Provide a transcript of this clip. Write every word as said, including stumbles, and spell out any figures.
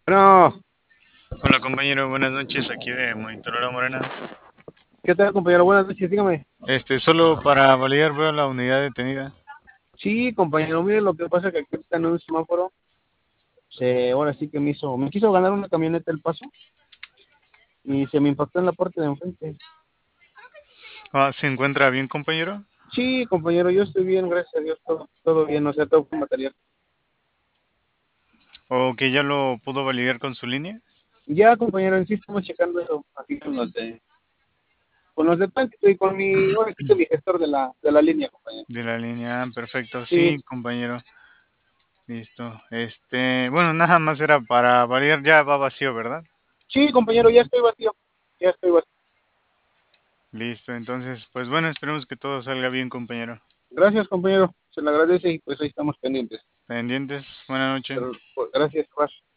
Bueno, Hola compañero, buenas noches, aquí de Monitorera Morena. ¿qué tal, compañero? Buenas noches, dígame. Este, solo para validar, veo la unidad detenida. Sí, compañero, mire, lo que pasa es que aquí está en un semáforo, se, ahora sí que me hizo, me quiso ganar una camioneta el paso y se me impactó en la parte de enfrente. Ah, ¿se encuentra bien, compañero? Sí, compañero, yo estoy bien, gracias a Dios, todo, todo bien, o sea, todo con material. ¿O que ya lo pudo validar con su línea? Ya, compañero, en sí estamos checando eso, así con los de, con los de tránsito y con mi, ahora sí que mi gestor de la, de la línea, compañero. De la línea, ah, perfecto. Sí, Sí, compañero. Listo. Este, bueno, nada más era para validar, ya va vacío, ¿verdad? sí, compañero, ya estoy vacío, ya estoy vacío. Listo, entonces, pues bueno, esperemos que todo salga bien, compañero. Gracias, compañero, se le agradece y pues ahí estamos pendientes. Pendientes, buena noche. Pero, pues, gracias, Juan.